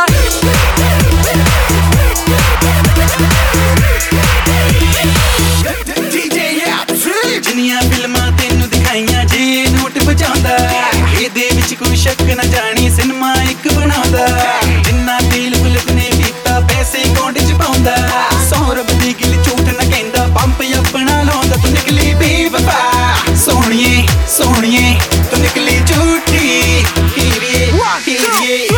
ਜਿੰਨੀਆਂ ਫਿਲਮਾਂ ਤੈਨੂੰ ਦਿਖਾਈਆਂ ਜੇ ਨੋਟ ਬਚਾਉਂਦਾ ਇਹਦੇ ਵਿੱਚ ਕੋਈ ਸ਼ੱਕ ਨਾ ਜਾਣੀ ਸਿਨੇਮਾ ਇੱਕ ਬਣਾਉਂਦਾ ਜਿੰਨਾ ਤੇਲ ਪੁਲਕ ਨੇ ਪੀਤਾ ਪੈਸੇ ਅਕਾਊਂਟ 'ਚ ਪਾਉਂਦਾ 100 ਰੁਪਏ ਦੀ ਗਿਲ ਝੂਠ ਨਾ ਕਹਿੰਦਾ ਪੰਪ ਆਪਣਾ ਲਾਉਂਦਾ ਤੂੰ ਨਿਕਲੀ ਬੇਵਫਾ ਸੋਹਣੀਏ ਸੋਹਣੀਏ ਤੂੰ ਨਿਕਲੀ ਝੂਠੀ ਹੀਰੀਏ ਹੀਰੀਏ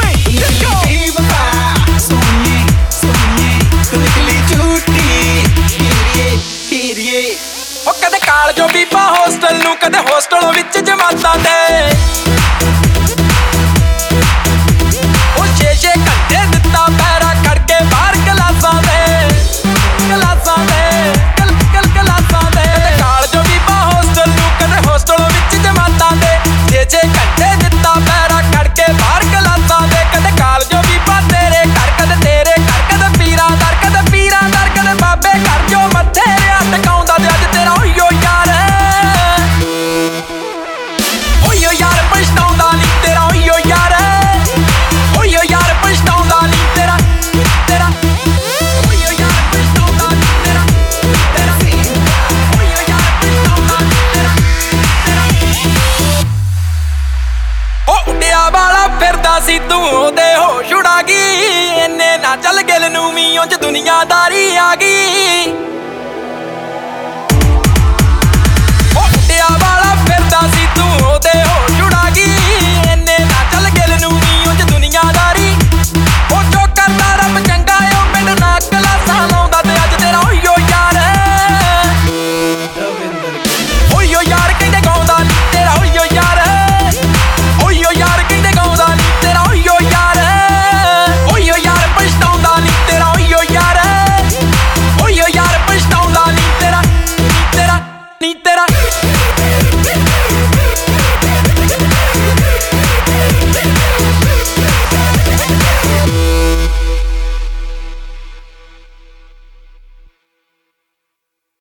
ਬੇਵਫਾ ਸੋਹਣੀਏ ਸੋਹਣੀਏ ਤੂੰ ਨਿਕਲੀ ਝੂਠੀ ਹੀਰੀਏ ਹੀਰੀਏ ਉਹ ਕਦੇ ਕਾਲਜੋ ਬੀਬਾ ਹੋਸਟਲ ਨੂੰ ਕਦੇ ਹੋਸਟਲੋਂ ਵਿੱਚ ਜਮਾਤਾਂ ਦੇ ਉਹ 6-6 ਘੰਟੇ ਦਿੱਤਾ ਪੈਰਾ ਕਰਕੇ ਬਾਹਰ ਕਲਾਸਾਂ ਦੇ ਕਲਾਸਾਂ ਦੇ ਕਲਾਸਾਂ ਦੇ ਕਦੇ ਕਾਲਜੋ ਬੀਬਾ ਹੋਸਟਲ ਨੂੰ ਕਦੇ ਹੋਸਟਲੋਂ ਵਿੱਚ ਜਮਾਤਾਂ ਦੇ 6-6 ਘੰਟੇ ਦਿੱਤਾ ਪੈਰਾ ਕਰਕੇ ਬਾਹਰ ਕਲਾਸਾਂ ਦੇ ਕਦੇ ਕਾਲਜੋ ਬੀਬਾ ਤੇਰੇ ਘਰ ਕਦੇ ਪੀਰਾਂ ਦਰ ਕਦੇ ਬਾਬੇ ਘਰ ਜੋ ਮੱਥੇ ਰਿਆ ਟਿਕਾਉਂਦਾ ਤੇ ਅੱਜ ਤੇਰਾ ਓਯੋ ਯਾਰ ਪਛਤਾਉਂਦਾ ਨੀ ਤੇਰਾ ਓਯੋ ਯਾਰ ਪਛਤਾਉਂਦਾ ਨੀ ਤੇਰਾ ਓਯੋ ਯਾਰ ਪਛਤਾਉਂਦਾ ਨੀ ਤੇਰਾ ਓਯੋ ਯਾਰ ਪਛਤਾਉਂਦਾ ਨੀ ਤੇਰਾ ਉਹ ਉੱਡਿਆ ਵਾਲਾ ਫਿਰਦਾ ਸੀ ਤੂੰ ਉਹਦੇ ਹੋਸ਼ ਉਡਾ ਗਈ ਇੰਨੇ ਨਾ ਚੱਲ ਗਿਲ ਨੂੰ ਵੀ ਉਂਝ ਦੁਨੀਆਦਾਰੀ ਆ